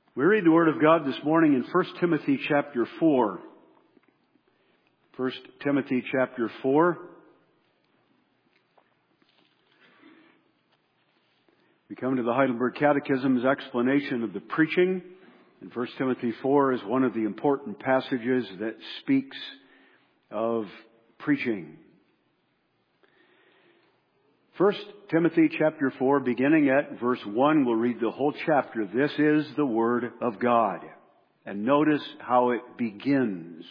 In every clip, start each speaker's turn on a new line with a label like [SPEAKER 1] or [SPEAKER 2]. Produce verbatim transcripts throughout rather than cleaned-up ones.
[SPEAKER 1] We read the Word of God this morning in First Timothy chapter four. First Timothy chapter four. We come to the Heidelberg Catechism's explanation of the preaching. And First Timothy four is one of the important passages that speaks of preaching. First Timothy chapter four, beginning at verse one, we'll read the whole chapter. This is the Word of God. And notice how it begins.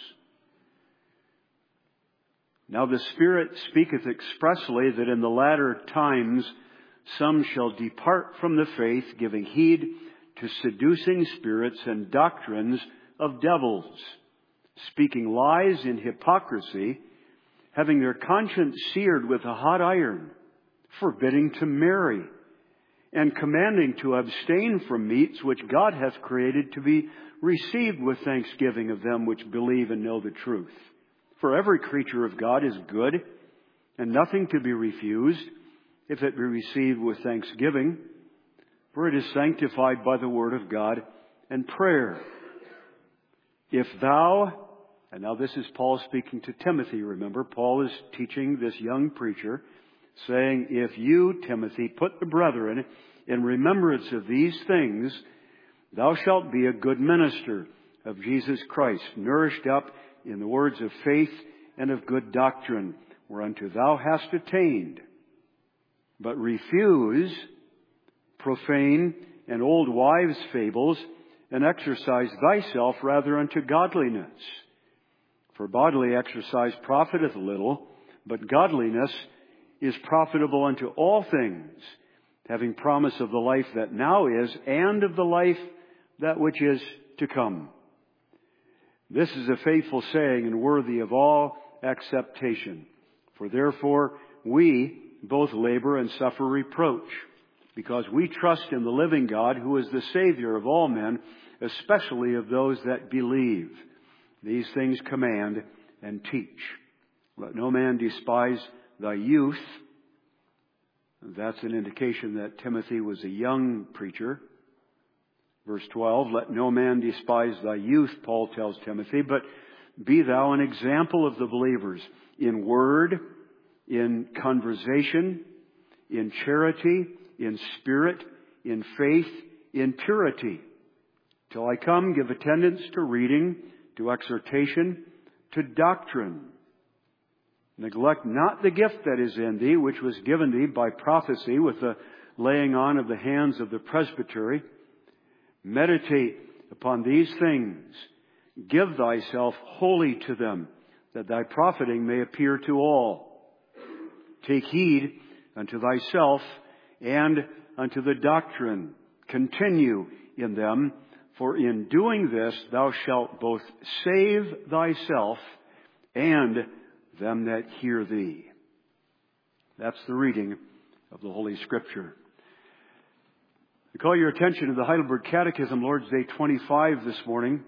[SPEAKER 1] Now the Spirit speaketh expressly that in the latter times some shall depart from the faith, giving heed to seducing spirits and doctrines of devils, speaking lies in hypocrisy, having their conscience seared with a hot iron, forbidding to marry, and commanding to abstain from meats which God hath created to be received with thanksgiving of them which believe and know the truth. For every creature of God is good, and nothing to be refused, if it be received with thanksgiving, for it is sanctified by the word of God and prayer. If thou, and now this is Paul speaking to Timothy, remember, Paul is teaching this young preacher, saying, if you, Timothy, put the brethren in remembrance of these things, thou shalt be a good minister of Jesus Christ, nourished up in the words of faith and of good doctrine, whereunto thou hast attained. But refuse profane and old wives' fables, and exercise thyself rather unto godliness. For bodily exercise profiteth little, but godliness is profitable unto all things, having promise of the life that now is, and of the life that which is to come. This is a faithful saying and worthy of all acceptation. For therefore we both labor and suffer reproach, because we trust in the living God, who is the Savior of all men, especially of those that believe. These things command and teach. Let no man despise thy youth. That's an indication that Timothy was a young preacher. Verse twelve, let no man despise thy youth, Paul tells Timothy, but be thou an example of the believers in word, in conversation, in charity, in spirit, in faith, in purity. Till I come, give attendance to reading, to exhortation, to doctrine. Neglect not the gift that is in thee, which was given thee by prophecy with the laying on of the hands of the presbytery. Meditate upon these things. Give thyself wholly to them, that thy profiting may appear to all. Take heed unto thyself and unto the doctrine. Continue in them, for in doing this thou shalt both save thyself and them that hear thee. That's the reading of the Holy Scripture. I call your attention to the Heidelberg Catechism, Lord's Day twenty-five this morning.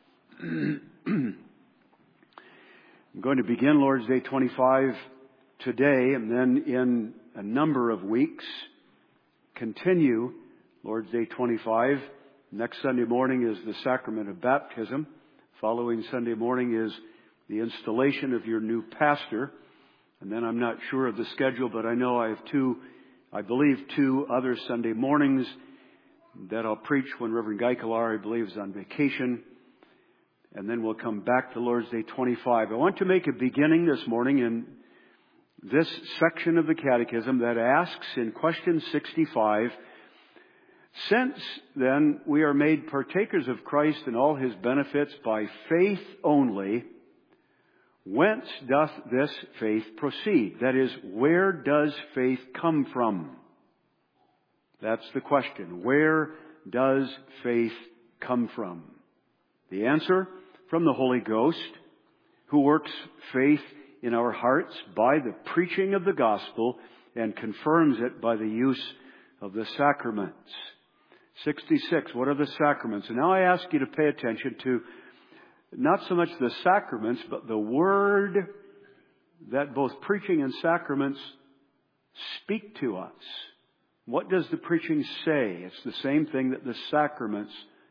[SPEAKER 1] I'm going to begin Lord's Day twenty-five today, and then in a number of weeks, continue Lord's Day twenty-five. Next Sunday morning is the sacrament of baptism. Following Sunday morning is the installation of your new pastor. And then I'm not sure of the schedule, but I know I have two, I believe two other Sunday mornings that I'll preach when Reverend Gaikalar, I believe, is on vacation. And then we'll come back to Lord's Day twenty-five. I want to make a beginning this morning in this section of the Catechism that asks in question sixty-five, since then we are made partakers of Christ and all His benefits by faith only, whence doth this faith proceed? That is, where does faith come from? That's the question. Where does faith come from? The answer, from the Holy Ghost, who works faith in our hearts by the preaching of the gospel and confirms it by the use of the sacraments. sixty-six, what are the sacraments? And now I ask you to pay attention to not so much the sacraments, but the word that both preaching and sacraments speak to us. What does the preaching say? It's the same thing that the sacraments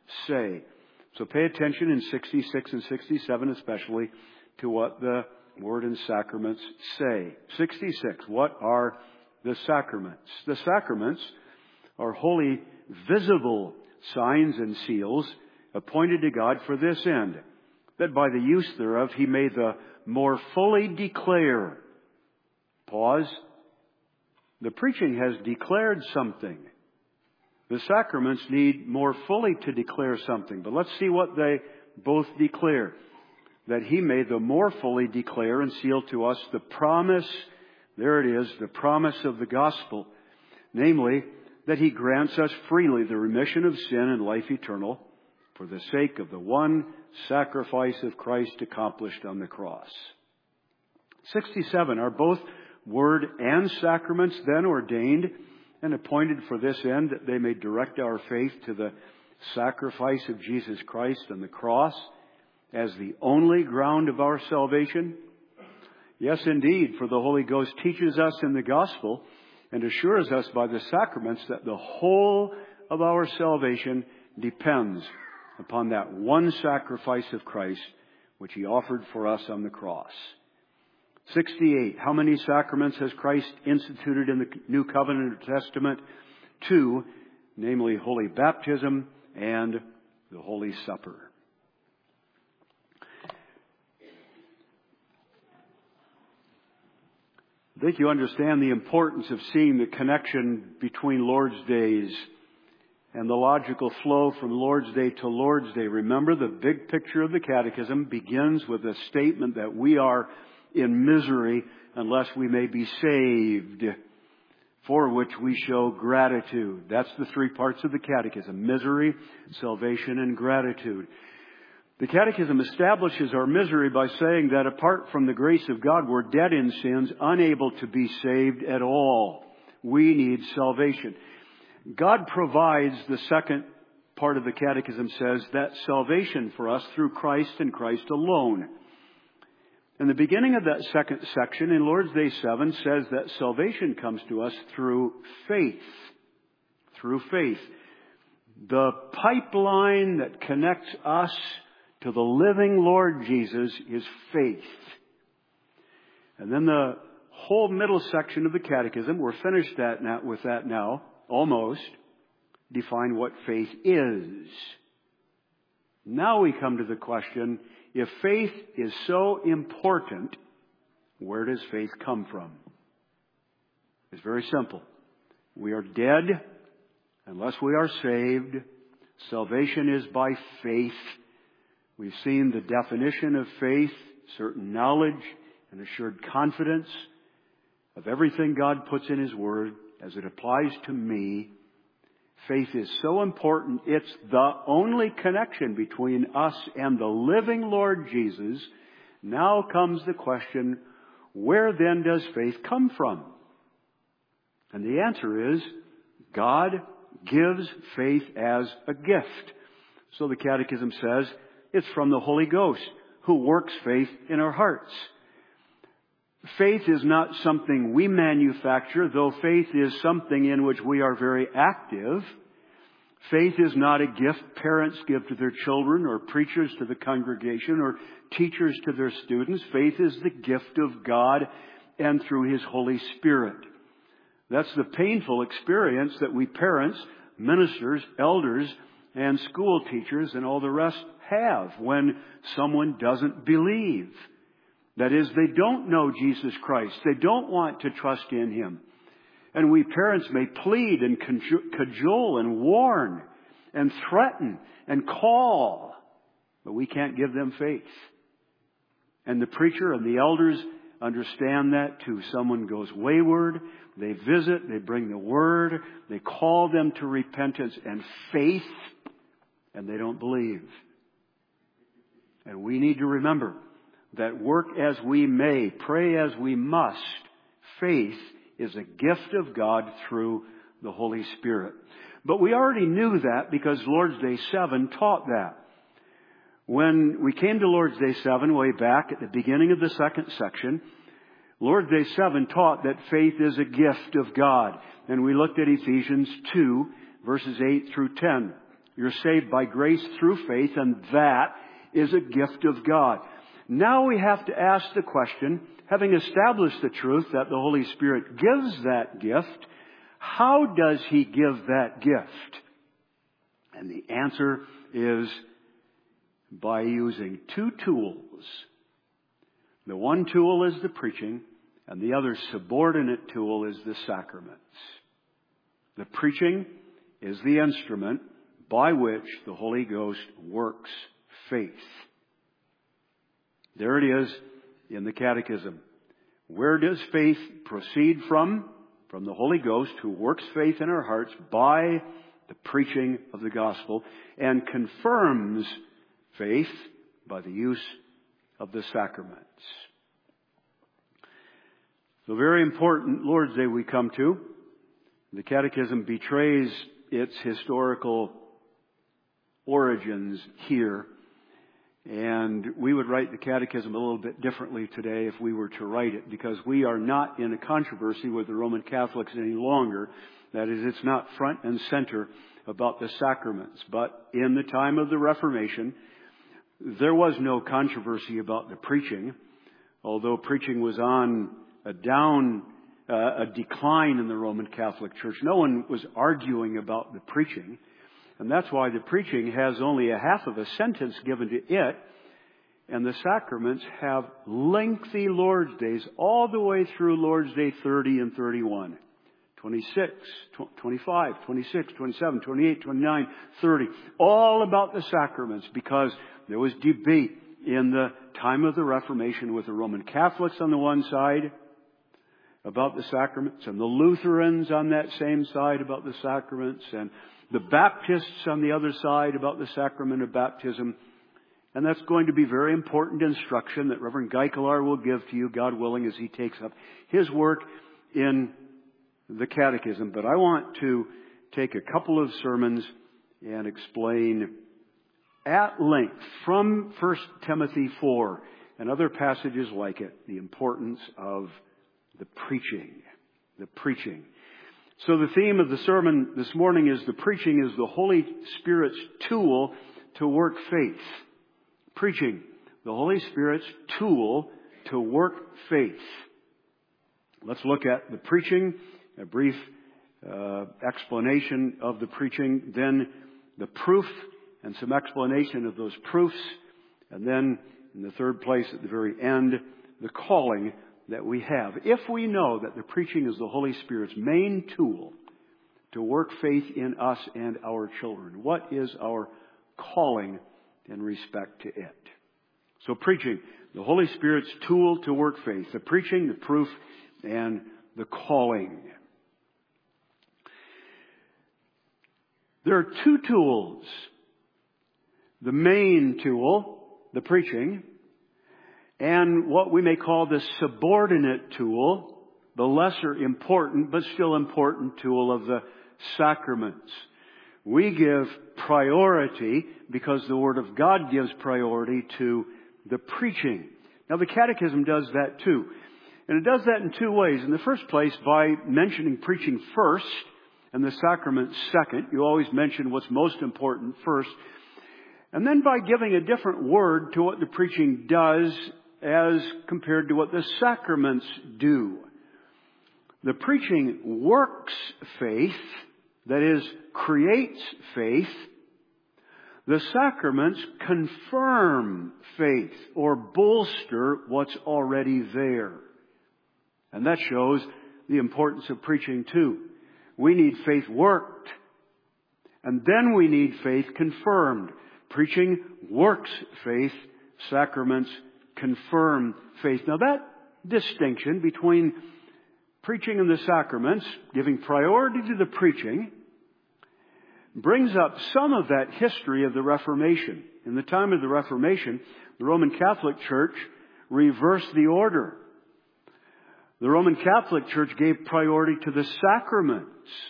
[SPEAKER 1] say. So pay attention in sixty-six and sixty-seven especially to what the Word and sacraments say. sixty-six, what are the sacraments? The sacraments are holy, visible signs and seals appointed to God for this end, that by the use thereof He may the more fully declare. Pause. The preaching has declared something. The sacraments need more fully to declare something. But let's see what they both declare. That He may the more fully declare and seal to us the promise, there it is, the promise of the gospel. Namely, that He grants us freely the remission of sin and life eternal for the sake of the one sacrifice of Christ accomplished on the cross. sixty-seven, are both word and sacraments then ordained and appointed for this end, that they may direct our faith to the sacrifice of Jesus Christ on the cross as the only ground of our salvation? Yes, indeed, for the Holy Ghost teaches us in the gospel and assures us by the sacraments that the whole of our salvation depends upon that one sacrifice of Christ which He offered for us on the cross. sixty-eight. How many sacraments has Christ instituted in the New Covenant or Testament? Two, namely Holy Baptism and the Holy Supper. I think you understand the importance of seeing the connection between Lord's days and the logical flow from Lord's Day to Lord's Day. Remember, the big picture of the Catechism begins with a statement that we are in misery unless we may be saved, for which we show gratitude. That's the three parts of the Catechism: misery, salvation, and gratitude. The Catechism establishes our misery by saying that apart from the grace of God, we're dead in sins, unable to be saved at all. We need salvation. God provides, the second part of the Catechism says, that salvation for us through Christ and Christ alone. And the beginning of that second section in Lord's Day seven says that salvation comes to us through faith. Through faith. The pipeline that connects us to the living Lord Jesus is faith. And then the whole middle section of the Catechism, we're finished that now, with that now, almost, define what faith is. Now we come to the question, if faith is so important, where does faith come from? It's very simple. We are dead unless we are saved. Salvation is by faith. We've seen the definition of faith, certain knowledge and assured confidence of everything God puts in His Word as it applies to me. Faith is so important, it's the only connection between us and the living Lord Jesus. Now comes the question, where then does faith come from? And the answer is, God gives faith as a gift. So the Catechism says, it's from the Holy Ghost, who works faith in our hearts. Faith is not something we manufacture, though faith is something in which we are very active. Faith is not a gift parents give to their children, or preachers to the congregation, or teachers to their students. Faith is the gift of God and through His Holy Spirit. That's the painful experience that we parents, ministers, elders, and school teachers and all the rest have when someone doesn't believe. That is, they don't know Jesus Christ. They don't want to trust in Him. And we parents may plead and cajole and warn and threaten and call, but we can't give them faith. And the preacher and the elders understand that too. Someone goes wayward, they visit, they bring the word, they call them to repentance and faith, and they don't believe. And we need to remember that work as we may, pray as we must, faith is a gift of God through the Holy Spirit. But we already knew that because Lord's Day seven taught that. When we came to Lord's Day seven way back at the beginning of the second section, Lord's Day seven taught that faith is a gift of God. And we looked at Ephesians two, verses eight through ten. You're saved by grace through faith, and that is a gift of God. Now we have to ask the question, having established the truth that the Holy Spirit gives that gift, how does He give that gift? And the answer is by using two tools. The one tool is the preaching, and the other subordinate tool is the sacraments. The preaching is the instrument by which the Holy Ghost works faith. There it is in the Catechism. Where does faith proceed from? From the Holy Ghost, who works faith in our hearts by the preaching of the gospel and confirms faith by the use of the sacraments. So very important Lord's Day we come to. The Catechism betrays its historical origins here. And we would write the Catechism a little bit differently today if we were to write it, because we are not in a controversy with the Roman Catholics any longer. That is, it's not front and center about the sacraments. But in the time of the Reformation, there was no controversy about the preaching, although preaching was on a down, uh, a decline in the Roman Catholic Church. No one was arguing about the preaching. And that's why the preaching has only a half of a sentence given to it. And the sacraments have lengthy Lord's Days all the way through Lord's Day thirty and thirty-one. twenty-six, twenty-five, twenty-six, twenty-seven, twenty-eight, twenty-nine, thirty. All about the sacraments, because there was debate in the time of the Reformation with the Roman Catholics on the one side about the sacraments, and the Lutherans on that same side about the sacraments, and the Baptists on the other side about the sacrament of baptism. And that's going to be very important instruction that Reverend Geikelar will give to you, God willing, as he takes up his work in the Catechism. But I want to take a couple of sermons and explain at length from First Timothy four and other passages like it, the importance of the preaching. The preaching. So the theme of the sermon this morning is the preaching is the Holy Spirit's tool to work faith. Preaching, the Holy Spirit's tool to work faith. Let's look at the preaching, a brief uh, explanation of the preaching, then the proof and some explanation of those proofs, and then in the third place at the very end, the calling that we have. If we know that the preaching is the Holy Spirit's main tool to work faith in us and our children, what is our calling in respect to it? So preaching, the Holy Spirit's tool to work faith. The preaching, the proof, and the calling. There are two tools. The main tool, the preaching, and what we may call the subordinate tool, the lesser important but still important tool of the sacraments. We give priority because the Word of God gives priority to the preaching. Now the Catechism does that too. And it does that in two ways. In the first place, by mentioning preaching first and the sacraments second. You always mention what's most important first. And then by giving a different word to what the preaching does as compared to what the sacraments do. The preaching works faith, that is, creates faith. The sacraments confirm faith or bolster what's already there. And that shows the importance of preaching too. We need faith worked. And then we need faith confirmed. Preaching works faith. Sacraments confirm faith. Now that distinction between preaching and the sacraments, giving priority to the preaching, brings up some of that history of the Reformation. In the time of the Reformation, the Roman Catholic Church reversed the order. The Roman Catholic Church gave priority to the sacraments.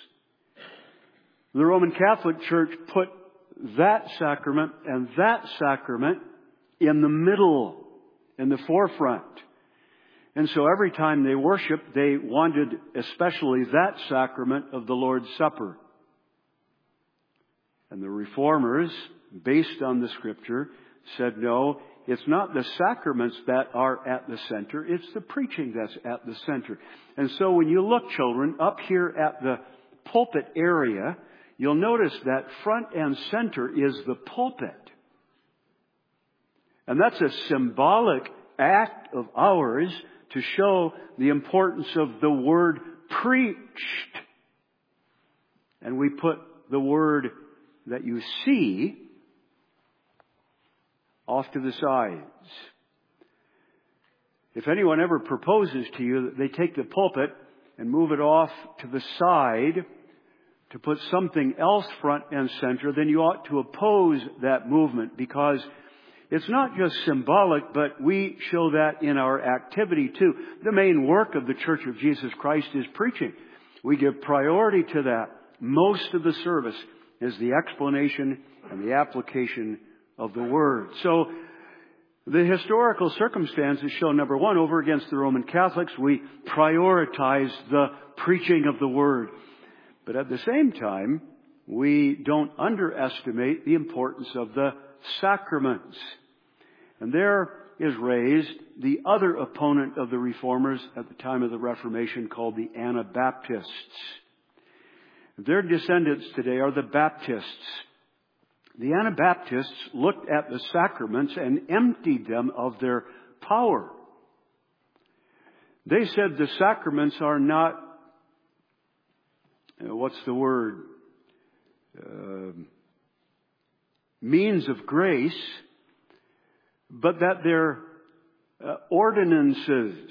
[SPEAKER 1] The Roman Catholic Church put that sacrament and that sacrament in the middle, in the forefront. And so every time they worshiped, they wanted especially that sacrament of the Lord's Supper. And the Reformers, based on the Scripture, said, no, it's not the sacraments that are at the center, it's the preaching that's at the center. And so when you look, children, up here at the pulpit area, you'll notice that front and center is the pulpit. And that's a symbolic act of ours to show the importance of the word preached. And we put the word that you see off to the sides. If anyone ever proposes to you that they take the pulpit and move it off to the side to put something else front and center, then you ought to oppose that movement, because it's not just symbolic, but we show that in our activity too. The main work of the Church of Jesus Christ is preaching. We give priority to that. Most of the service is the explanation and the application of the Word. So the historical circumstances show, number one, over against the Roman Catholics, we prioritize the preaching of the Word. But at the same time, we don't underestimate the importance of the sacraments. And there is raised the other opponent of the Reformers at the time of the Reformation, called the Anabaptists. Their descendants today are the Baptists. The Anabaptists looked at the sacraments and emptied them of their power. They said the sacraments are not, uh, what's the word, uh, means of grace, but that they're uh, ordinances.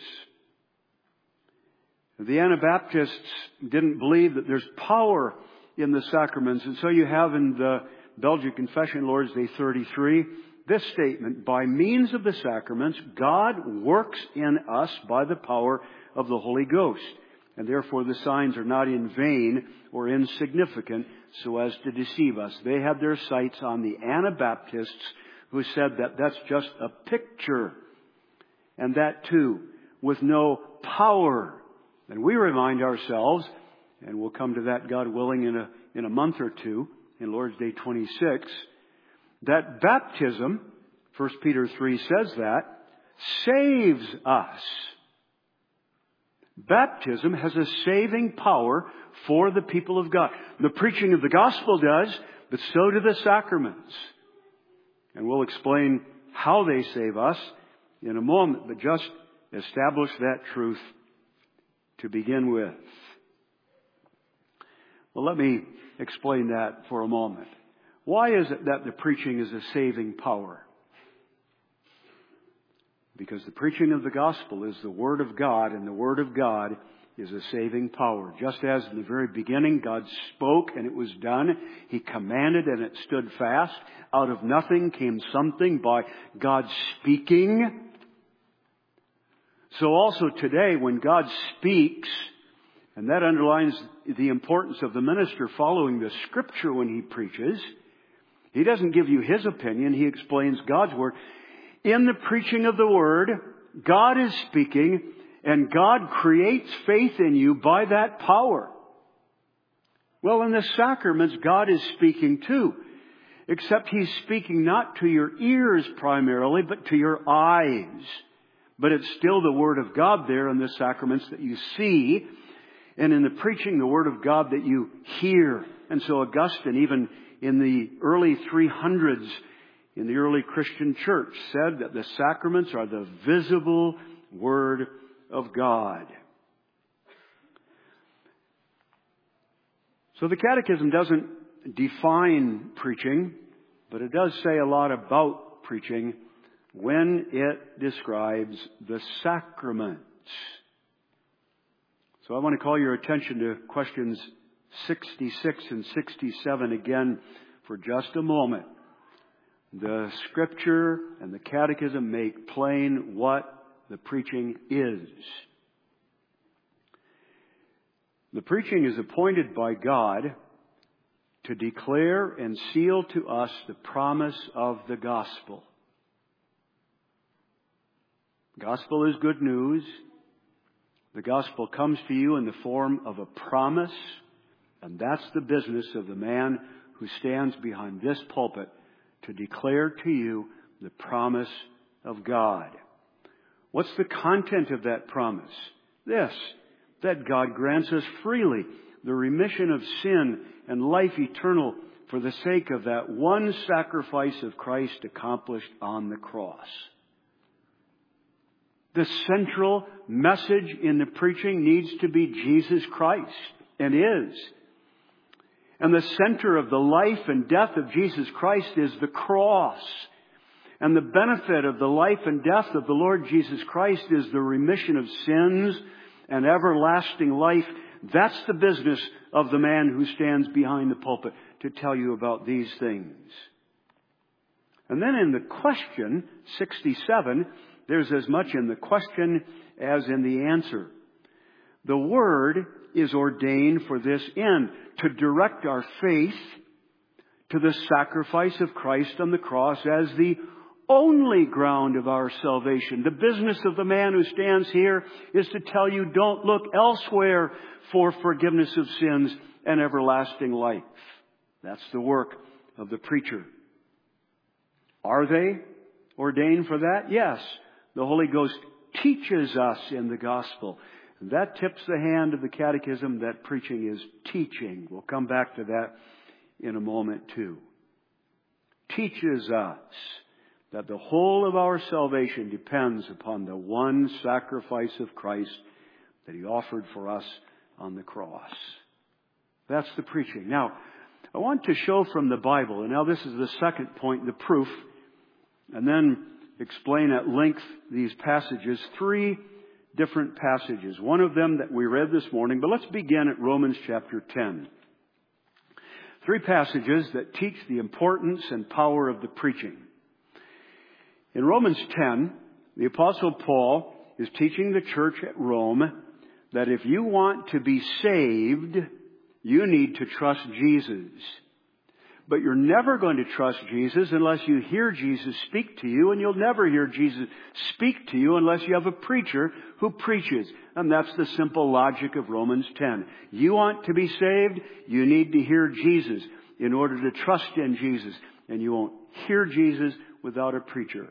[SPEAKER 1] The Anabaptists didn't believe that there's power in the sacraments. And so you have in the Belgian Confession, Lord's Day thirty-three, this statement: by means of the sacraments, God works in us by the power of the Holy Ghost. And therefore the signs are not in vain or insignificant so as to deceive us. They had their sights on the Anabaptists, who said that that's just a picture. And that too, with no power. And we remind ourselves, and we'll come to that, God willing, in a, in a month or two, in Lord's Day twenty-six, that baptism, First Peter three says that, saves us. Baptism has a saving power for the people of God. The preaching of the gospel does, but so do the sacraments. And we'll explain how they save us in a moment, but just establish that truth to begin with. Well, let me explain that for a moment. Why is it that the preaching is a saving power? Because the preaching of the gospel is the Word of God, and the Word of God is a saving power. Just as in the very beginning God spoke and it was done, He commanded and it stood fast. Out of nothing came something by God speaking. So also today, when God speaks, and that underlines the importance of the minister following the Scripture when he preaches, he doesn't give you his opinion, he explains God's Word. In the preaching of the Word, God is speaking, and God creates faith in you by that power. Well, in the sacraments, God is speaking too. Except He's speaking not to your ears primarily, but to your eyes. But it's still the Word of God there in the sacraments that you see, and in the preaching, the Word of God that you hear. And so Augustine, even in the early three hundreds, in the early Christian church, said that the sacraments are the visible Word of God. So the Catechism doesn't define preaching, but it does say a lot about preaching when it describes the sacraments. So I want to call your attention to questions sixty-six and sixty-seven again for just a moment. The Scripture and the Catechism make plain what the preaching is. The preaching is appointed by God to declare and seal to us the promise of the gospel. Gospel is good news. The gospel comes to you in the form of a promise, and that's the business of the man who stands behind this pulpit to declare to you the promise of God. What's the content of that promise? This, that God grants us freely the remission of sin and life eternal for the sake of that one sacrifice of Christ accomplished on the cross. The central message in the preaching needs to be Jesus Christ, and is. And the center of the life and death of Jesus Christ is the cross. And the benefit of the life and death of the Lord Jesus Christ is the remission of sins and everlasting life. That's the business of the man who stands behind the pulpit to tell you about these things. And then in the question, sixty-seven, there's as much in the question as in the answer. The Word is ordained for this end, to direct our faith to the sacrifice of Christ on the cross as the only ground of our salvation. The business of the man who stands here is to tell you, don't look elsewhere for forgiveness of sins and everlasting life. That's the work of the preacher. Are they ordained for that? Yes. The Holy Ghost teaches us in the gospel. And that tips the hand of the catechism that preaching is teaching. We'll come back to that in a moment too. Teaches us that the whole of our salvation depends upon the one sacrifice of Christ that He offered for us on the cross. That's the preaching. Now, I want to show from the Bible, and now this is the second point, the proof, and then explain at length these passages, three different passages. One of them that we read this morning, but let's begin at Romans chapter ten. Three passages that teach the importance and power of the preaching. In Romans ten, the Apostle Paul is teaching the church at Rome that if you want to be saved, you need to trust Jesus. But you're never going to trust Jesus unless you hear Jesus speak to you, and you'll never hear Jesus speak to you unless you have a preacher who preaches. And that's the simple logic of Romans ten. You want to be saved, you need to hear Jesus in order to trust in Jesus. And you won't hear Jesus without a preacher.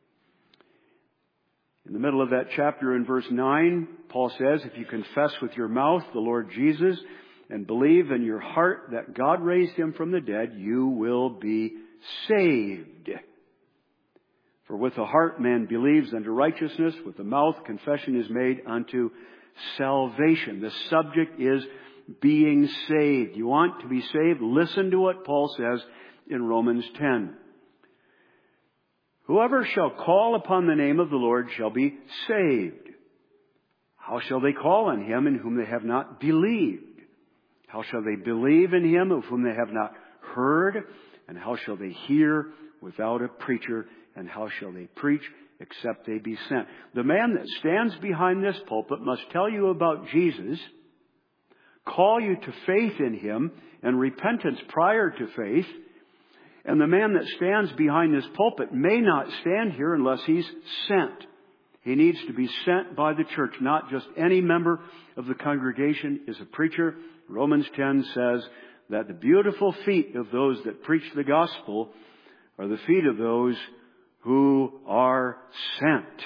[SPEAKER 1] In the middle of that chapter in verse nine, Paul says, if you confess with your mouth the Lord Jesus and believe in your heart that God raised Him from the dead, you will be saved. For with the heart man believes unto righteousness, with the mouth confession is made unto salvation. The subject is being saved. You want to be saved? Listen to what Paul says in Romans ten. Whoever shall call upon the name of the Lord shall be saved. How shall they call on Him in whom they have not believed? How shall they believe in Him of whom they have not heard? And how shall they hear without a preacher? And how shall they preach except they be sent? The man that stands behind this pulpit must tell you about Jesus, call you to faith in Him and repentance prior to faith. And the man that stands behind this pulpit may not stand here unless he's sent. He needs to be sent by the church. Not just any member of the congregation is a preacher. Romans ten says that the beautiful feet of those that preach the gospel are the feet of those who are sent.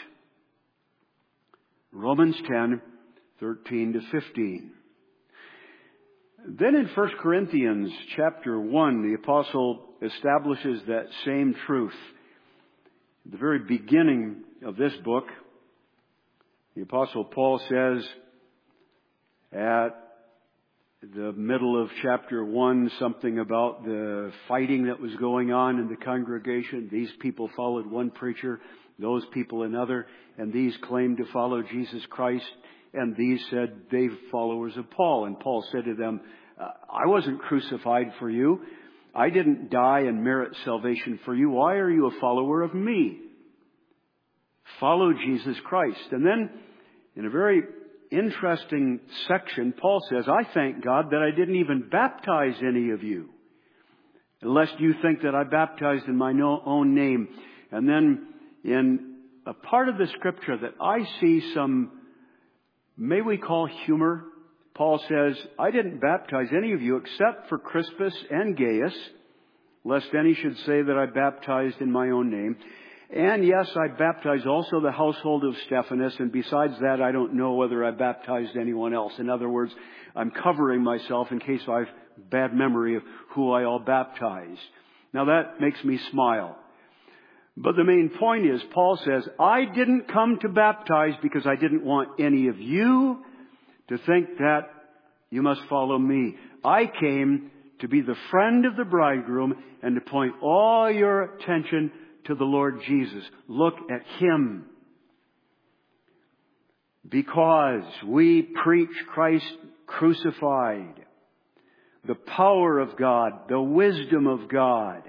[SPEAKER 1] Romans ten, thirteen to fifteen. Then in First Corinthians chapter one, the apostle establishes that same truth. At the very beginning of this book, the apostle Paul says at the middle of chapter one something about the fighting that was going on in the congregation. These people followed one preacher, those people another, and these claimed to follow Jesus Christ, and these said they followers of Paul. And Paul said to them, I wasn't crucified for you. I didn't die and merit salvation for you. Why are you a follower of me? Follow Jesus Christ. And then in a very interesting section, Paul says, I thank God that I didn't even baptize any of you, lest you think that I baptized in my own name. And then in a part of the scripture that I see some, may we call humor, Paul says, I didn't baptize any of you except for Crispus and Gaius, lest any should say that I baptized in my own name. And yes, I baptized also the household of Stephanas, and besides that, I don't know whether I baptized anyone else. In other words, I'm covering myself in case I have bad memory of who I all baptized. Now that makes me smile. But the main point is, Paul says, I didn't come to baptize because I didn't want any of you to think that you must follow me. I came to be the friend of the bridegroom and to point all your attention to the Lord Jesus. Look at Him. Because we preach Christ crucified, the power of God, the wisdom of God.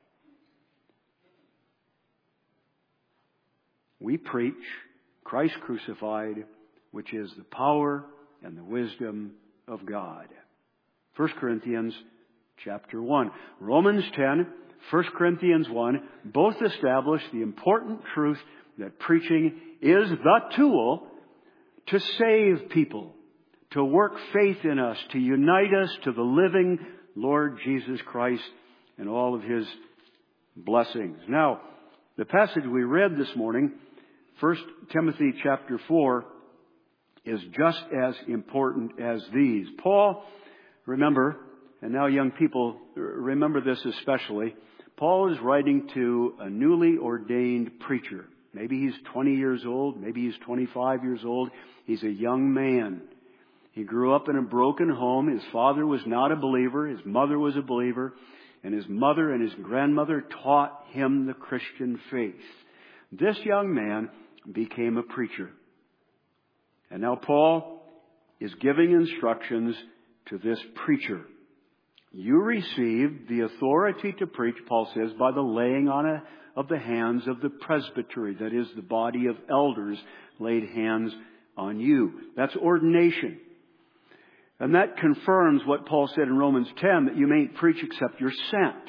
[SPEAKER 1] We preach Christ crucified, which is the power and the wisdom of God. First Corinthians chapter one. Romans ten, First Corinthians one, both establish the important truth that preaching is the tool to save people, to work faith in us, to unite us to the living Lord Jesus Christ and all of His blessings. Now, the passage we read this morning, First Timothy chapter four, is just as important as these. Paul, remember, and now young people, remember this especially, Paul is writing to a newly ordained preacher. Maybe he's twenty years old, maybe he's twenty-five years old. He's a young man. He grew up in a broken home. His father was not a believer. His mother was a believer. And his mother and his grandmother taught him the Christian faith. This young man became a preacher. And now Paul is giving instructions to this preacher. You received the authority to preach, Paul says, by the laying on a, of the hands of the presbytery. That is, the body of elders laid hands on you. That's ordination. And that confirms what Paul said in Romans ten, that you mayn't preach except you're sent.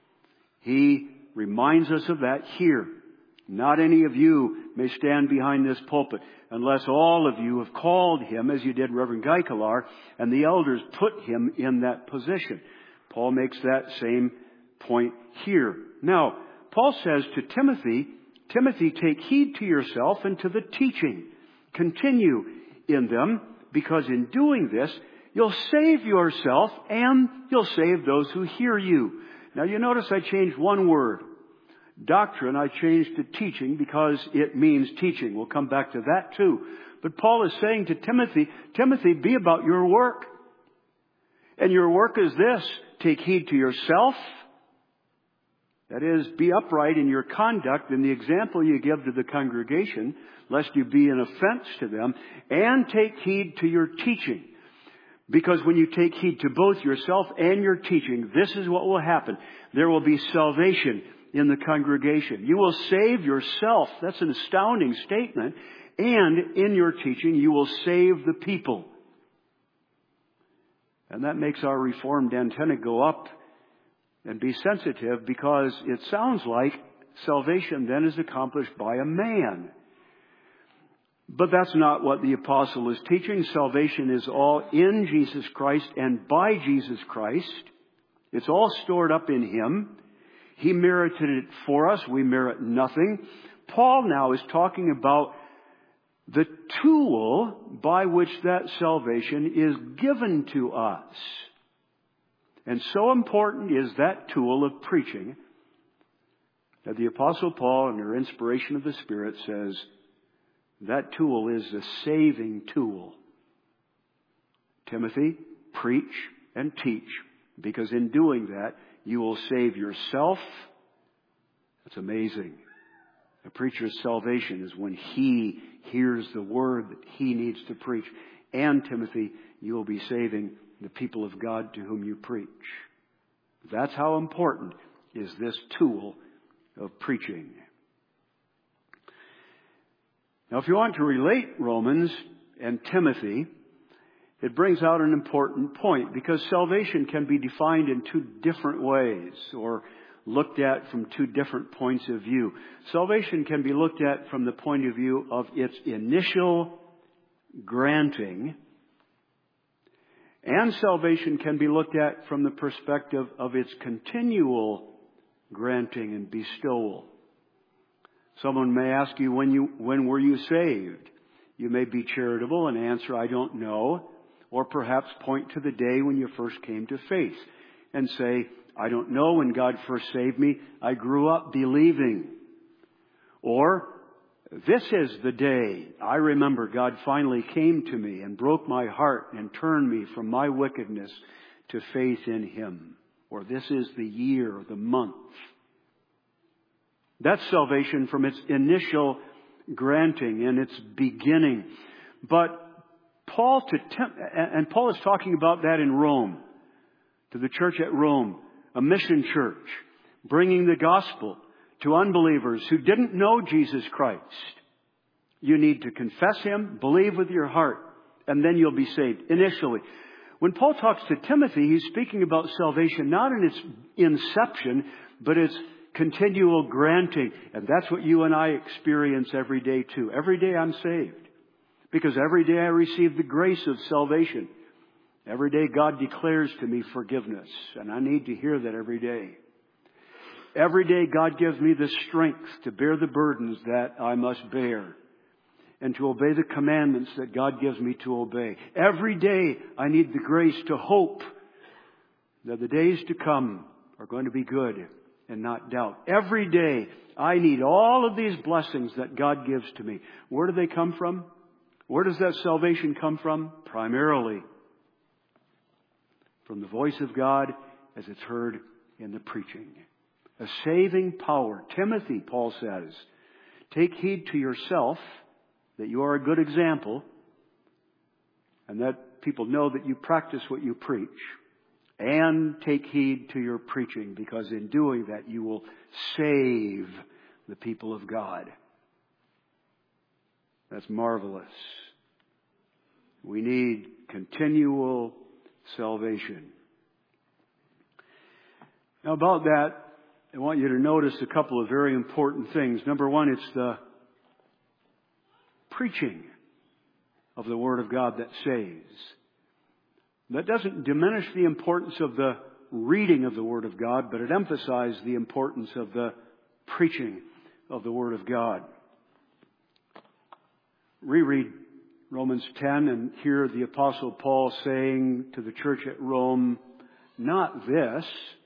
[SPEAKER 1] He reminds us of that here. Not any of you may stand behind this pulpit unless all of you have called him, as you did Reverend Guy Kalar, and the elders put him in that position. Paul makes that same point here. Now, Paul says to Timothy, Timothy, take heed to yourself and to the teaching. Continue in them, because in doing this, you'll save yourself and you'll save those who hear you. Now, you notice I changed one word. Doctrine, I changed to teaching because it means teaching. We'll come back to that too. But Paul is saying to Timothy, Timothy, be about your work. And your work is this: take heed to yourself. That is, be upright in your conduct and the example you give to the congregation, lest you be an offense to them. And take heed to your teaching. Because when you take heed to both yourself and your teaching, this is what will happen. There will be salvation in the congregation. You will save yourself. That's an astounding statement. And in your teaching, you will save the people. And that makes our reformed antenna go up and be sensitive, because it sounds like salvation then is accomplished by a man. But that's not what the apostle is teaching. Salvation is all in Jesus Christ and by Jesus Christ. It's all stored up in Him. He merited it for us. We merit nothing. Paul now is talking about the tool by which that salvation is given to us. And so important is that tool of preaching that the Apostle Paul, under inspiration of the Spirit, says that tool is a saving tool. Timothy, preach and teach, because in doing that, you will save yourself. That's amazing. A preacher's salvation is when he hears the word that he needs to preach. And Timothy, you will be saving the people of God to whom you preach. That's how important is this tool of preaching. Now, if you want to relate Romans and Timothy, it brings out an important point, because salvation can be defined in two different ways, or looked at from two different points of view. Salvation can be looked at from the point of view of its initial granting And salvation can be looked at from the perspective of its continual granting and bestowal. Someone may ask you, when you, when were you saved? You may be charitable and answer, I don't know. Or perhaps point to the day when you first came to faith and say, I don't know when God first saved me. I grew up believing. Or, this is the day I remember God finally came to me and broke my heart and turned me from my wickedness to faith in Him. Or this is the year, the month. That's salvation from its initial granting and its beginning. But Paul to Tim, and Paul is talking about that in Rome, to the church at Rome, a mission church, bringing the gospel to unbelievers who didn't know Jesus Christ. You need to confess Him, believe with your heart, and then you'll be saved initially. When Paul talks to Timothy, he's speaking about salvation not in its inception, but its continual granting. And that's what you and I experience every day too. Every day I'm saved. Because every day I receive the grace of salvation. Every day God declares to me forgiveness. And I need to hear that every day. Every day God gives me the strength to bear the burdens that I must bear. And to obey the commandments that God gives me to obey. Every day I need the grace to hope that the days to come are going to be good and not doubt. Every day I need all of these blessings that God gives to me. Where do they come from? Where does that salvation come from? Primarily from the voice of God as it's heard in the preaching. A saving power. Timothy, Paul says, take heed to yourself that you are a good example and that people know that you practice what you preach. And take heed to your preaching, because in doing that you will save the people of God. That's marvelous. We need continual salvation. Now about that, I want you to notice a couple of very important things. Number one, it's the preaching of the Word of God that saves. That doesn't diminish the importance of the reading of the Word of God, but it emphasizes the importance of the preaching of the Word of God. Reread Romans ten and hear the Apostle Paul saying to the church at Rome, not this,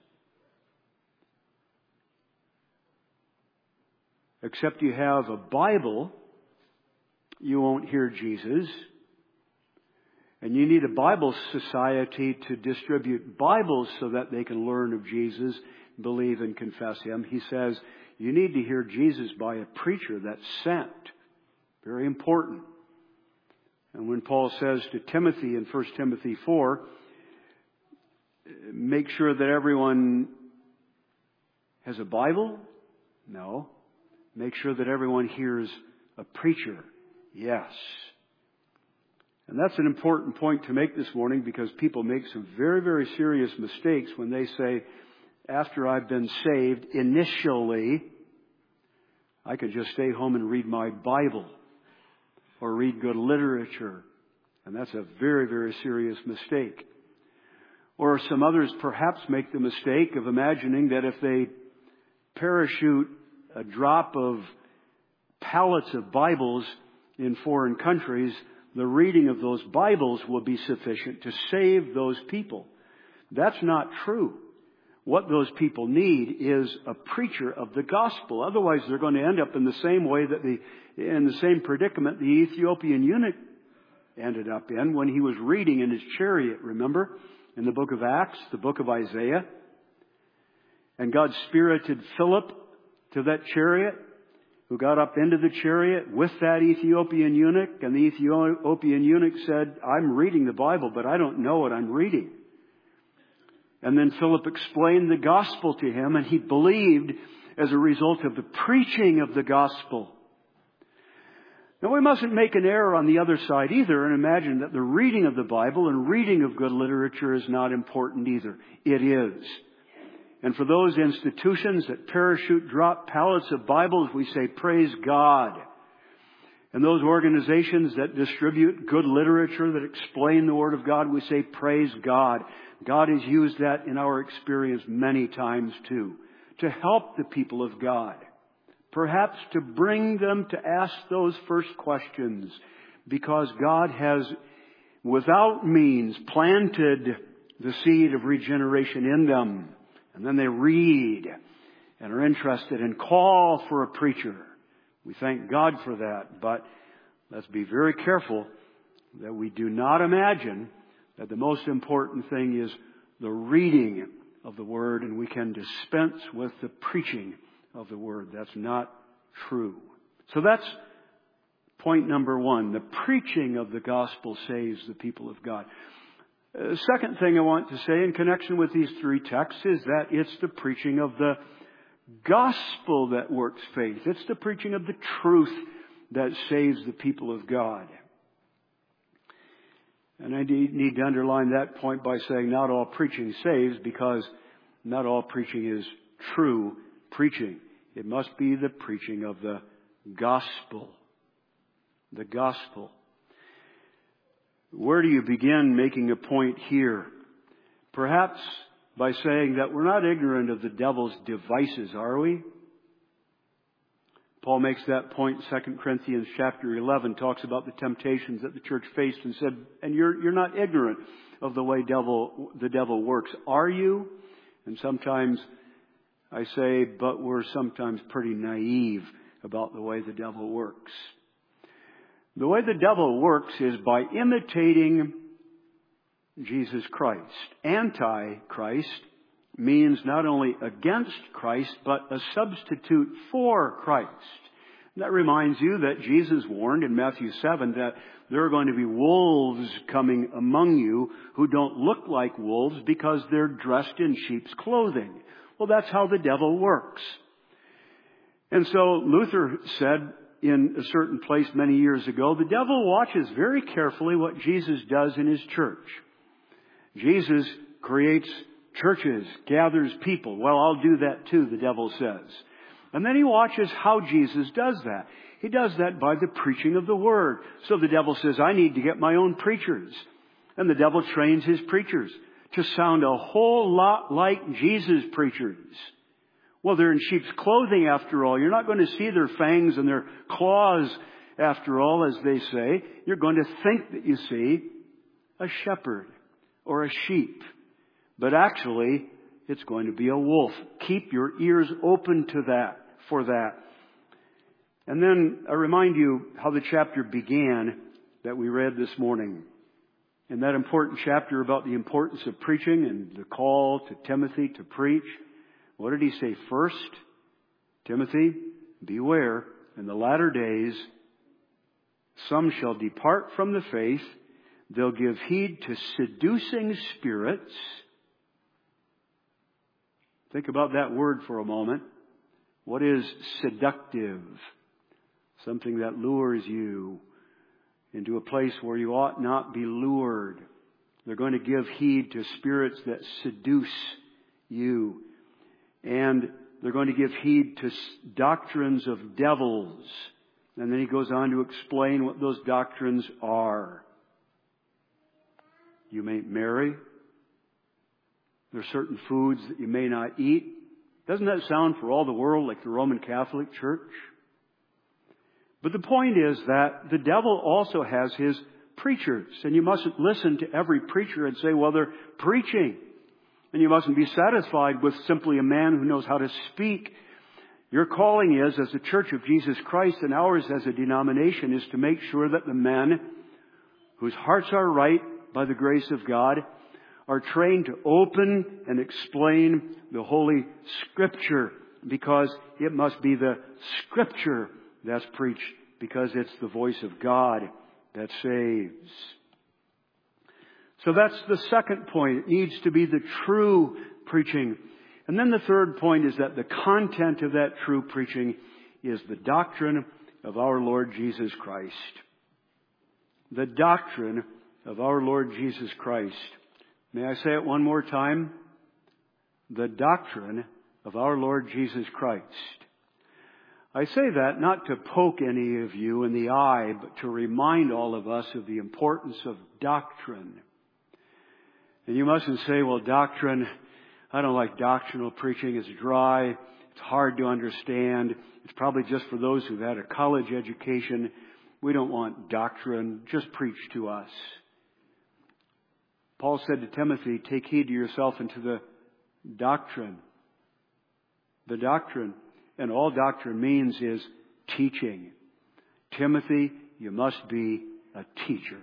[SPEAKER 1] except you have a Bible, you won't hear Jesus. And you need a Bible society to distribute Bibles so that they can learn of Jesus, believe and confess Him. He says, you need to hear Jesus by a preacher that's sent. Very important. And when Paul says to Timothy in First Timothy four, make sure that everyone has a Bible? No. Make sure that everyone hears a preacher. Yes. And that's an important point to make this morning, because people make some very, very serious mistakes when they say, after I've been saved, initially, I could just stay home and read my Bible or read good literature. And that's a very, very serious mistake. Or some others perhaps make the mistake of imagining that if they parachute a drop of pallets of Bibles in foreign countries, the reading of those Bibles will be sufficient to save those people. That's not true. What those people need is a preacher of the gospel. Otherwise, they're going to end up in the same way that the, in the same predicament the Ethiopian eunuch ended up in when he was reading in his chariot, remember? In the book of Acts, the book of Isaiah. And God spirited Philip to that chariot, who got up into the chariot with that Ethiopian eunuch. And the Ethiopian eunuch said, I'm reading the Bible, but I don't know what I'm reading. And then Philip explained the gospel to him, and he believed as a result of the preaching of the gospel. Now, we mustn't make an error on the other side either and imagine that the reading of the Bible and reading of good literature is not important either. It is. And for those institutions that parachute drop pallets of Bibles, we say, praise God. And those organizations that distribute good literature, that explain the Word of God, we say, praise God. God has used that in our experience many times too, to help the people of God. Perhaps to bring them to ask those first questions, because God has, without means, planted the seed of regeneration in them. And then they read and are interested and call for a preacher. We thank God for that, but let's be very careful that we do not imagine that the most important thing is the reading of the Word and we can dispense with the preaching of the Word. That's not true. So that's point number one. The preaching of the gospel saves the people of God. Uh, second thing I want to say in connection with these three texts is that it's the preaching of the gospel that works faith. It's the preaching of the truth that saves the people of God. And I need to underline that point by saying not all preaching saves, because not all preaching is true preaching. It must be the preaching of the gospel. The gospel. Where do you begin making a point here? Perhaps by saying that we're not ignorant of the devil's devices, are we? Paul makes that point in Second Corinthians chapter eleven, talks about the temptations that the church faced and said, and you're, you're not ignorant of the way devil, the devil works, are you? And sometimes I say, but we're sometimes pretty naive about the way the devil works. The way the devil works is by imitating Jesus Christ. Anti-Christ means not only against Christ, but a substitute for Christ. And that reminds you that Jesus warned in Matthew seven that there are going to be wolves coming among you who don't look like wolves because they're dressed in sheep's clothing. Well, that's how the devil works. And so Luther said in a certain place many years ago, the devil watches very carefully what Jesus does in his church. Jesus creates churches, gathers people. Well, I'll do that too, the devil says. And then he watches how Jesus does that. He does that by the preaching of the Word. So the devil says, I need to get my own preachers. And the devil trains his preachers to sound a whole lot like Jesus' preachers. Well, they're in sheep's clothing after all. You're not going to see their fangs and their claws after all, as they say. You're going to think that you see a shepherd or a sheep. But actually, it's going to be a wolf. Keep your ears open to that, for that. And then I remind you how the chapter began that we read this morning. In that important chapter about the importance of preaching and the call to Timothy to preach. What did he say first? Timothy, beware, in the latter days, some shall depart from the faith. They'll give heed to seducing spirits. Think about that word for a moment. What is seductive? Something that lures you into a place where you ought not be lured. They're going to give heed to spirits that seduce you. And they're going to give heed to doctrines of devils. And then he goes on to explain what those doctrines are. You may marry. There are certain foods that you may not eat. Doesn't that sound for all the world like the Roman Catholic Church? But the point is that the devil also has his preachers. And you mustn't listen to every preacher and say, well, they're preaching. And you mustn't be satisfied with simply a man who knows how to speak. Your calling is, as the Church of Jesus Christ, and ours as a denomination, is to make sure that the men whose hearts are right by the grace of God are trained to open and explain the Holy Scripture, because it must be the Scripture that's preached, because it's the voice of God that saves. So that's the second point. It needs to be the true preaching. And then the third point is that the content of that true preaching is the doctrine of our Lord Jesus Christ. The doctrine of our Lord Jesus Christ. May I say it one more time? The doctrine of our Lord Jesus Christ. I say that not to poke any of you in the eye, but to remind all of us of the importance of doctrine. And you mustn't say, well, doctrine, I don't like doctrinal preaching. It's dry. It's hard to understand. It's probably just for those who've had a college education. We don't want doctrine. Just preach to us. Paul said to Timothy, take heed to yourself and to the doctrine. The doctrine. And all doctrine means is teaching. Timothy, you must be a teacher.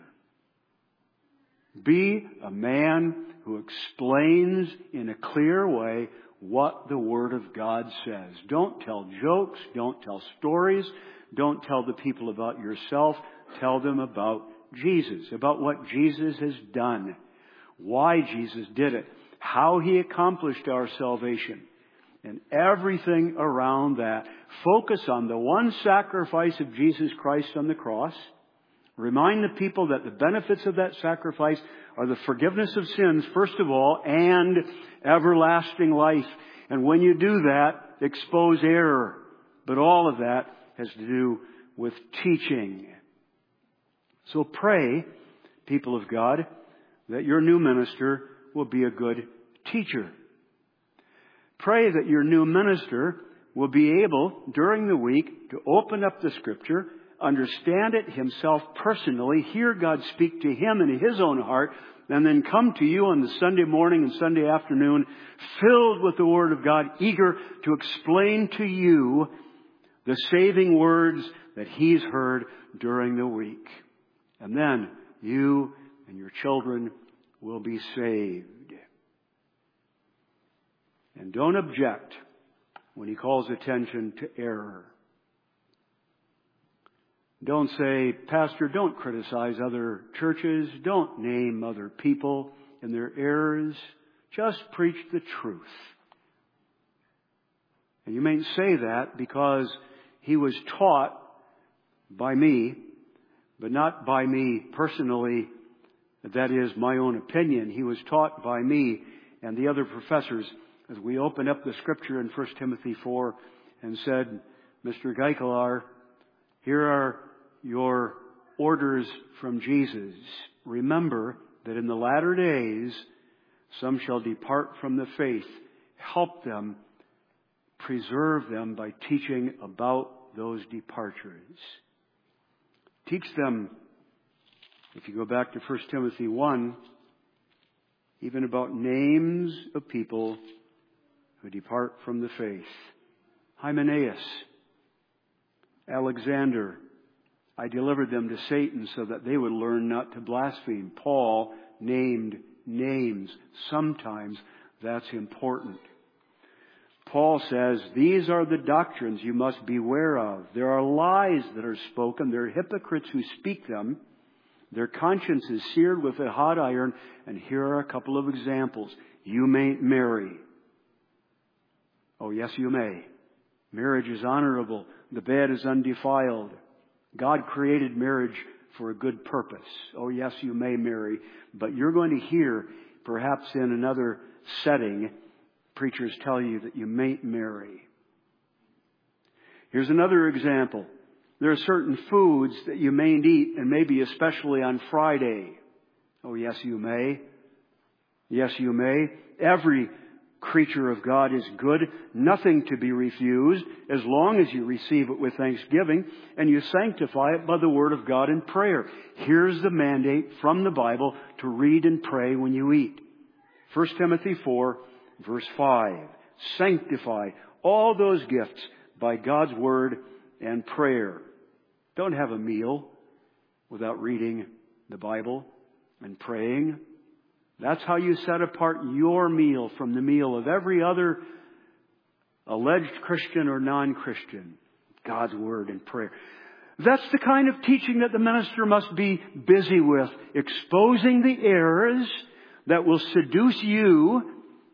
[SPEAKER 1] Be a man who explains in a clear way what the Word of God says. Don't tell jokes. Don't tell stories. Don't tell the people about yourself. Tell them about Jesus, about what Jesus has done, why Jesus did it, how He accomplished our salvation, and everything around that. Focus on the one sacrifice of Jesus Christ on the cross. Remind the people that the benefits of that sacrifice are the forgiveness of sins, first of all, and everlasting life. And when you do that, expose error. But all of that has to do with teaching. So pray, people of God, that your new minister will be a good teacher. Pray that your new minister will be able, during the week, to open up the Scripture, understand it himself personally, hear God speak to him in his own heart, and then come to you on the Sunday morning and Sunday afternoon filled with the Word of God, eager to explain to you the saving words that he's heard during the week. And then you and your children will be saved. And don't object when he calls attention to error. Don't say, Pastor, don't criticize other churches. Don't name other people and their errors. Just preach the truth. And you may say that because he was taught by me, but not by me personally. That is my own opinion. He was taught by me and the other professors as we opened up the Scripture in First Timothy four and said, Mister Geikelar, here are your orders from Jesus. Remember that in the latter days, some shall depart from the faith. Help them, preserve them by teaching about those departures. Teach them, if you go back to First Timothy one, even about names of people who depart from the faith. Hymenaeus, Alexander, I delivered them to Satan so that they would learn not to blaspheme. Paul named names. Sometimes that's important. Paul says, these are the doctrines you must beware of. There are lies that are spoken. There are hypocrites who speak them. Their conscience is seared with a hot iron. And here are a couple of examples. You mayn't marry. Oh, yes, you may. Marriage is honorable. The bed is undefiled. God created marriage for a good purpose. Oh, yes, you may marry. But you're going to hear, perhaps in another setting, preachers tell you that you mayn't marry. Here's another example. There are certain foods that you mayn't eat, and maybe especially on Friday. Oh, yes, you may. Yes, you may. Every creature of God is good, nothing to be refused, as long as you receive it with thanksgiving and you sanctify it by the Word of God in prayer. Here's the mandate from the Bible to read and pray when you eat. First Timothy four, verse five. Sanctify all those gifts by God's Word and prayer. Don't have a meal without reading the Bible and praying. That's how you set apart your meal from the meal of every other alleged Christian or non-Christian. God's Word and prayer. That's the kind of teaching that the minister must be busy with. Exposing the errors that will seduce you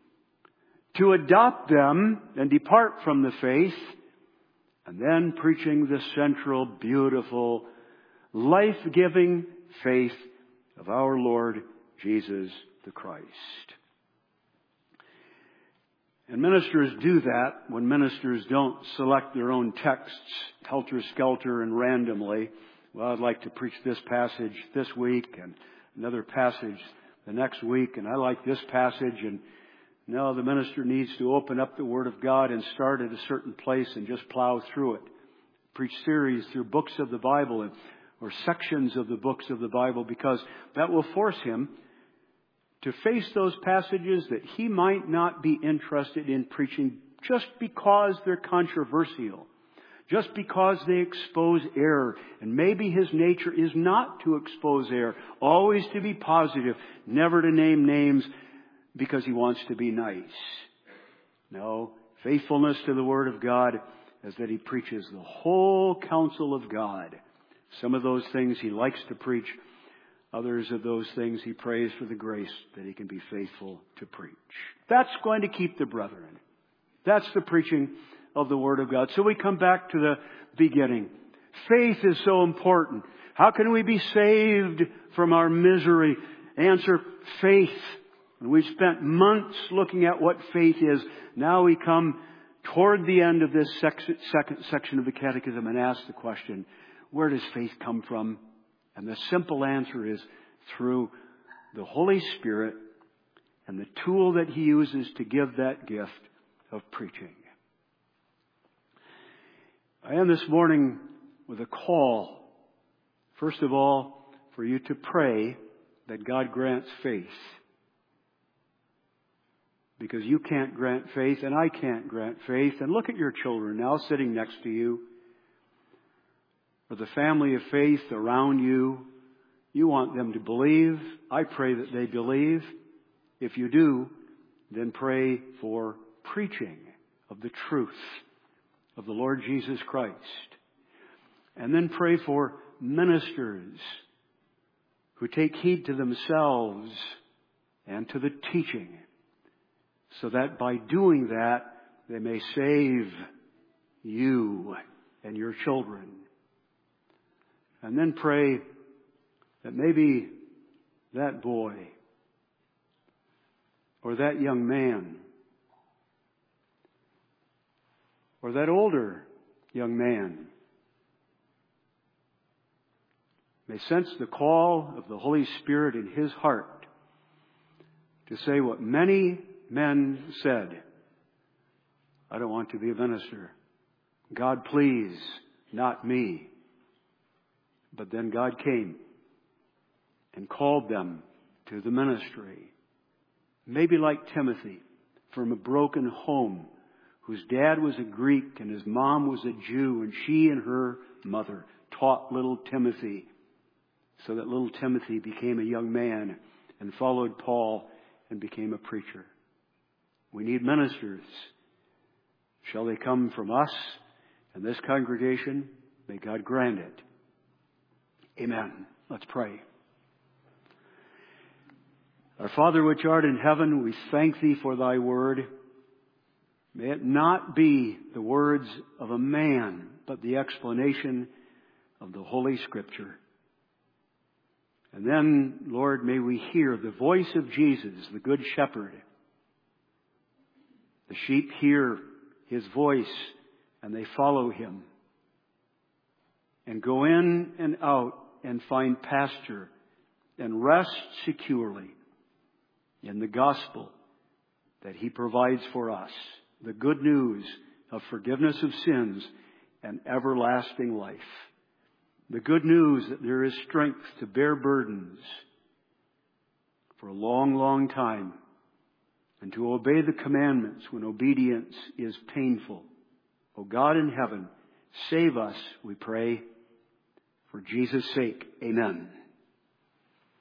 [SPEAKER 1] to adopt them and depart from the faith. And then preaching the central, beautiful, life-giving faith of our Lord Jesus the Christ. And ministers do that when ministers don't select their own texts helter-skelter and randomly. Well, I'd like to preach this passage this week and another passage the next week, and I like this passage. And no, the minister needs to open up the Word of God and start at a certain place and just plow through it. Preach series through books of the Bible and, or sections of the books of the Bible, because that will force him to face those passages that he might not be interested in preaching just because they're controversial, just because they expose error. And maybe his nature is not to expose error, always to be positive, never to name names because he wants to be nice. No, faithfulness to the Word of God is that he preaches the whole counsel of God. Some of those things he likes to preach. Others of those things he prays for the grace that he can be faithful to preach. That's going to keep the brethren. That's the preaching of the Word of God. So we come back to the beginning. Faith is so important. How can we be saved from our misery? Answer, faith. And we've spent months looking at what faith is. Now we come toward the end of this second section of the Catechism and ask the question, where does faith come from? And the simple answer is through the Holy Spirit and the tool that He uses to give that gift of preaching. I am this morning with a call, first of all, for you to pray that God grants faith. Because you can't grant faith and I can't grant faith. And look at your children now sitting next to you. Or the family of faith around you. You want them to believe. I pray that they believe. If you do, then pray for preaching of the truth of the Lord Jesus Christ. And then pray for ministers who take heed to themselves and to the teaching, so that by doing that, they may save you and your children. And then pray that maybe that boy or that young man or that older young man may sense the call of the Holy Spirit in his heart to say what many men said, I don't want to be a minister. God, please, not me. But then God came and called them to the ministry. Maybe like Timothy, from a broken home, whose dad was a Greek and his mom was a Jew, and she and her mother taught little Timothy, so that little Timothy became a young man and followed Paul and became a preacher. We need ministers. Shall they come from us and this congregation? May God grant it. Amen. Let's pray. Our Father which art in heaven, we thank Thee for Thy word. May it not be the words of a man, but the explanation of the Holy Scripture. And then, Lord, may we hear the voice of Jesus, the Good Shepherd. The sheep hear His voice and they follow Him and go in and out and find pasture and rest securely in the gospel that He provides for us. The good news of forgiveness of sins and everlasting life. The good news that there is strength to bear burdens for a long, long time and to obey the commandments when obedience is painful. O God in heaven, save us, we pray. For Jesus' sake, amen.